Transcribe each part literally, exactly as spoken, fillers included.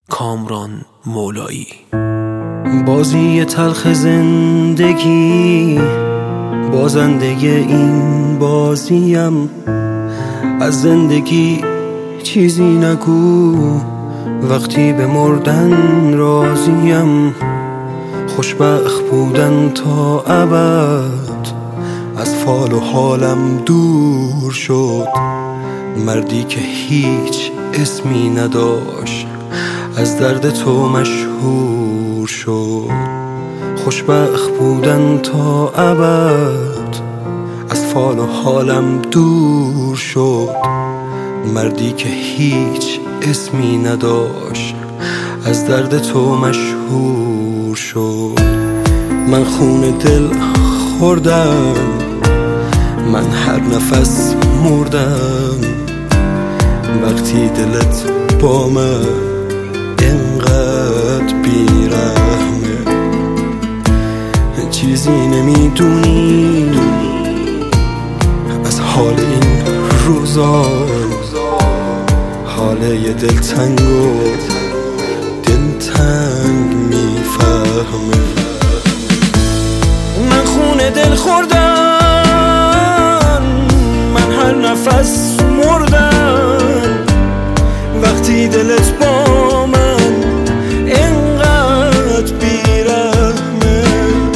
کامران مولایی. بازی تلخ زندگی، بازنده این بازیم. از زندگی چیزی نگو، وقتی به مردن راضیم. خوشبخت بودن تا ابد از فال و حالم دور شد. مردی که هیچ اسمی نداشت از درد تو مشهور شد. خوشبخت بودن تا ابد از فال و حالم دور شد. مردی که هیچ اسمی نداشت از درد تو مشهور شد. من خون دل خوردم، من هر نفس مردم. وقتی دلت با من اینقدر بیرحمه، چیزی نمیدونی از حال این روزا. حال یه دلتنگ و دلتنگ میفهمه. من خون دل خوردم، من هر نفس مردم. وقتی دلت با من اینقدر بیرحمه،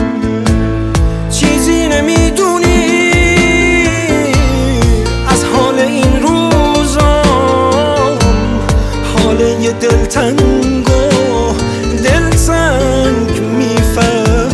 چیزی نمیدونی از حال این روزا. حال یه دلتنگ و دلتنگ میفهمه.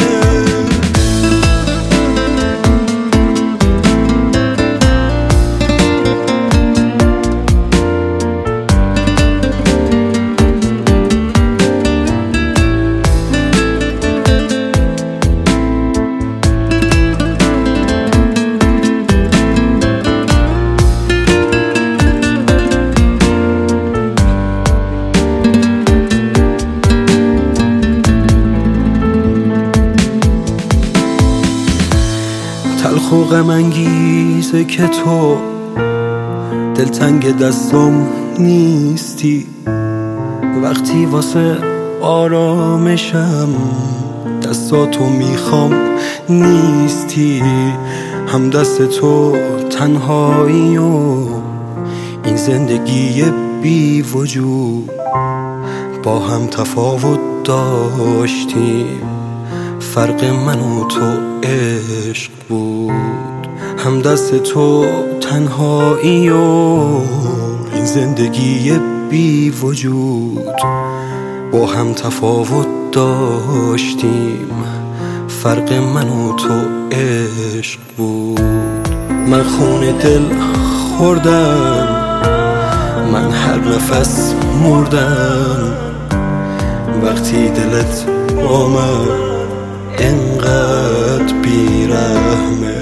تلخ و غم انگیزه که تو دلتنگ دستم نیستی. وقتی واسه آرامشم دستاتو میخوام نیستی. هم دست تو تنهایی و این زندگی بی وجود با هم تفاوت داشتیم. فرق من و تو عشق بود. هم دست تو تنهایی و این زندگی بی وجود با هم تفاوت داشتیم. فرق من و تو عشق بود. من خون دل خوردم، من هر نفس مردم. وقتی دلت با من اینقدر بیرحمه،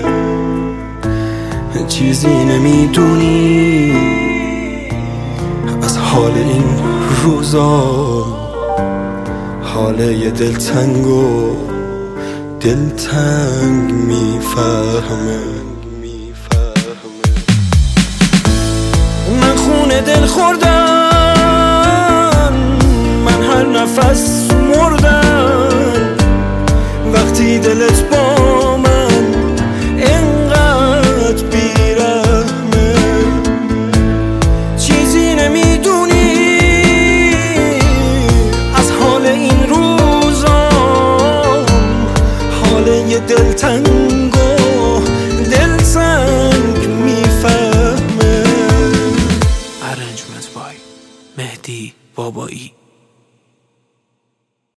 چیزی نمیدونی از حال این روزا. حال یه دلتنگ و دلتنگ میفهمه. من خون دل خوردم، من هر نفس مردم. وقتی دلت با من اینقدر بیرحمه، چیزی نمیدونی از حال این روزا. حال یه دلتنگ و دلتنگ میفهمه. ارنجمنت بای مهدی بابایی.